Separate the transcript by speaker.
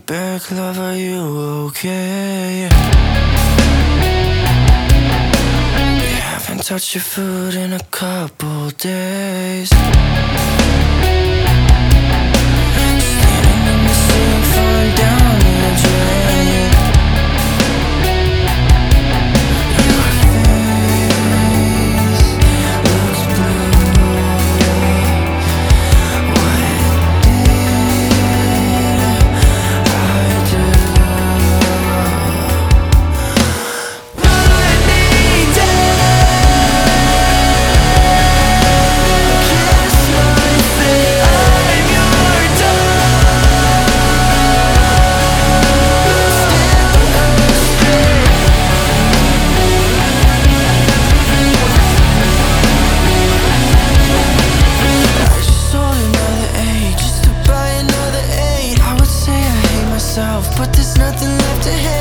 Speaker 1: back, love, are you okay? We haven't touched your food in a couple days. Standing in the sink, falling down the drain. Your face looks blue. What but there's nothing left to hate.